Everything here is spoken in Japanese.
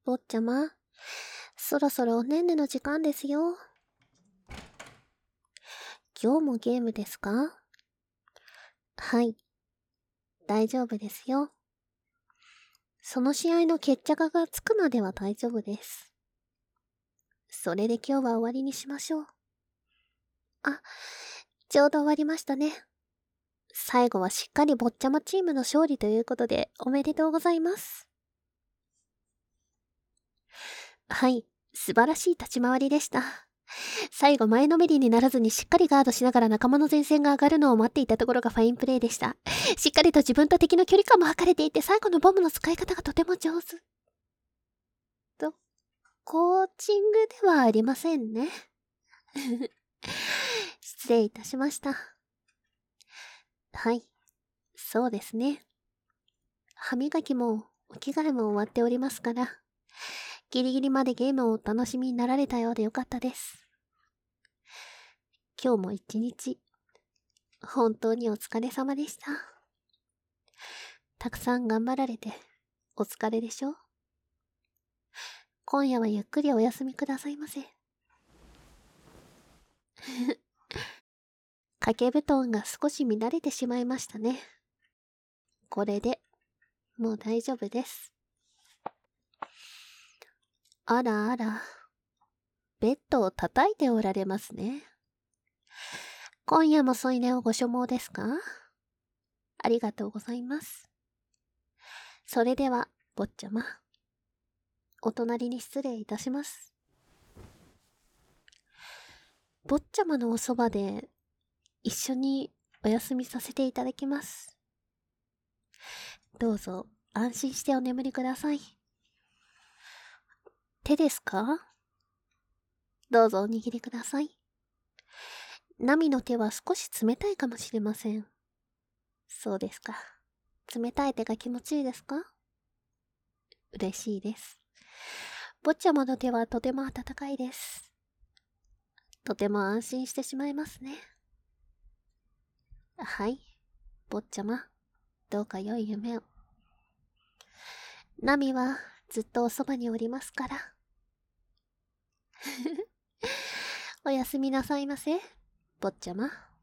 坊ちゃま、そろそろおねんねの時間ですよ。今日もゲームですか？はい。大丈夫ですよ。その試合の決着がつくまでは大丈夫です。それで今日は終わりにしましょう。あ、ちょうど終わりましたね。最後はしっかり坊ちゃまチームの勝利ということでおめでとうございます。はい、素晴らしい立ち回りでした。最後前のめりにならずにしっかりガードしながら仲間の前線が上がるのを待っていたところがファインプレーでした。しっかりと自分と敵の距離感も測れていて最後のボムの使い方がとても上手。コーチングではありませんね。失礼いたしました。はい、そうですね。歯磨きもお着替えも終わっておりますから、ギリギリまでゲームをお楽しみになられたようでよかったです。今日も一日、本当にお疲れ様でした。たくさん頑張られて、お疲れでしょ？今夜はゆっくりお休みくださいませ。掛け布団が少し乱れてしまいましたね。これで、もう大丈夫です。あらあら、ベッドを叩いておられますね。今夜も添い寝をご所望ですか？ありがとうございます。それでは、坊ちゃま。お隣に失礼いたします。坊ちゃまのおそばで、一緒にお休みさせていただきます。どうぞ、安心してお眠りください。手ですか？どうぞおにぎりください。ナミの手は少し冷たいかもしれません。そうですか。冷たい手が気持ちいいですか？嬉しいです。坊ちゃまの手はとても温かいです。とても安心してしまいますね。はい。坊ちゃま、どうか良い夢を。ナミはずっとおそばにおりますから。おやすみなさいませ、坊ちゃま。